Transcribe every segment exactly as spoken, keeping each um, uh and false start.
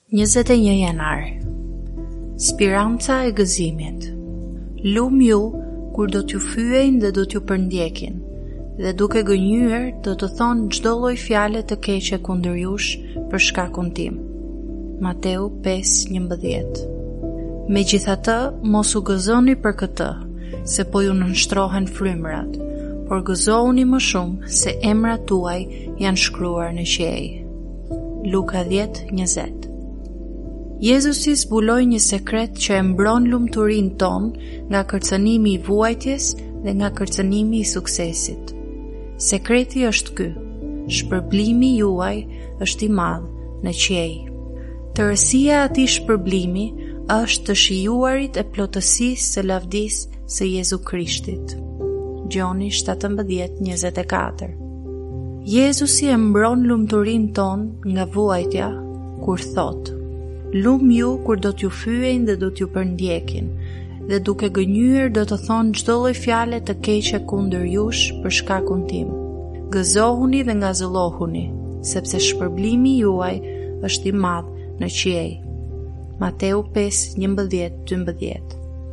njëzet e një janar. Speranca e gëzimit. Lum ju kur do t'ju fyejnë dhe do t'ju përndjekin, dhe duke gënjur do të thonë çdo lloj fjale të keqe kundër jush për shkakun tim. Mateu pesë njëmbëdhjetë. Megjithatë, mos u gëzoni për këtë, se po ju nënshtrohen frymërat, por gëzohuni më shumë se emrat tuaj janë shkruar në qiell. Luka dhjetë njëzet. Jezusi zbuloi një sekret që e mbron lumturinë tonë nga kërcënimi i vuajtjes dhe nga kërcënimi i suksesit. Sekreti është ky: shpërblimi juaj është i madh në qiell. Tërësia e atij shpërblimi është të shijuarit e plotësisë së lavdisë së Jezu Krishtit. Gjoni shtatëmbëdhjetë njëzet e katër. Jezusi e mbron lumturinë tonë nga vuajtja kur thotë: Lum ju kur do t'ju fyejnë dhe do t'ju përndjekin, dhe duke gënjur do të thonë çdo lloj fjale të keqe kundër jush për shkakun tim. Gëzohuni dhe ngazëllohuni, sepse shpërblimi juaj është i madh në qiell. Mateu pesë njëmbëdhjetë dymbëdhjetë.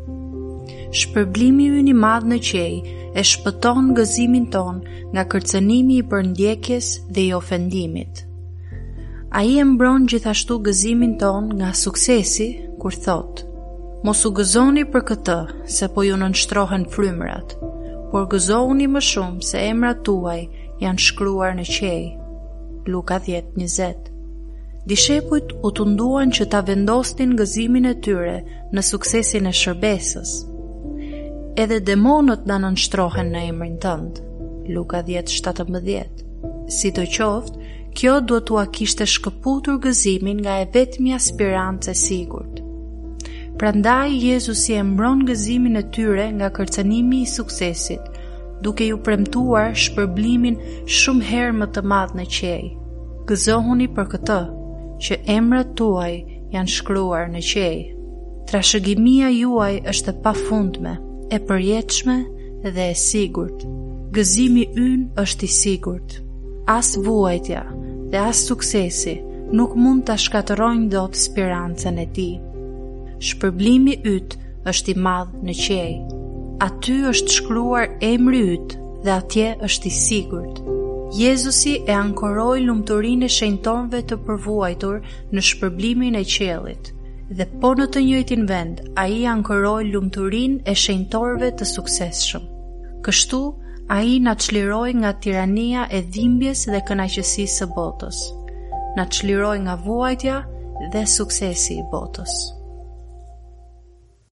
Shpërblimi ynë i madh në qiell e shpëton gëzimin ton nga kërcënimi i përndjekjes dhe i ofendimit. Ai e mbron gjithashtu gëzimin ton nga suksesi kur thot: Mos u gëzoni për këtë, se po ju nënshtrohen frymërat, por gëzohuni më shumë se emrat tuaj janë shkruar në qiell. Luka dhjetë njëzet. Dishepujt u tunduan që ta vendosnin gëzimin e tyre në suksesin e shërbesës. Edhe demonët na nënshtrohen në emrin tënd. Luka dhjetë shtatëmbëdhjetë. Sidoqoftë, kjo duhet t'ua kishte shkëputur gëzimin nga e vetmja spirancë e sigurt. Prandaj Jezusi e mbron gëzimin e tyre nga kërcënimi i suksesit, duke ju premtuar shpërblimin shumë herë më të madh në qiell. Gëzohuni për këtë, që emrat tuaj janë shkruar në qiell. Trashëgimia juaj është e pafundme, e përjetshme dhe e sigurt. Gëzimi ynë është i sigurt. As vuajtja dhe as suksesi nuk mund ta shkatërrojnë dot spirancën e tij. Shpërblimi yt është i madh në qiell. Aty është shkruar emri yt dhe atje është i sigurt. Jezusi e ankoroi lumturinë e shenjtorëve të përvuajtur në shpërblimin e qiellit, dhe po në të njëjtin vend ai ankoroi lumturinë e shenjtorëve të suksesshëm. Kështu ai na çliroi nga tirania e dhimbjes dhe kënaqësisë së botës. Na çliroi nga vuajtja dhe suksesi i botës.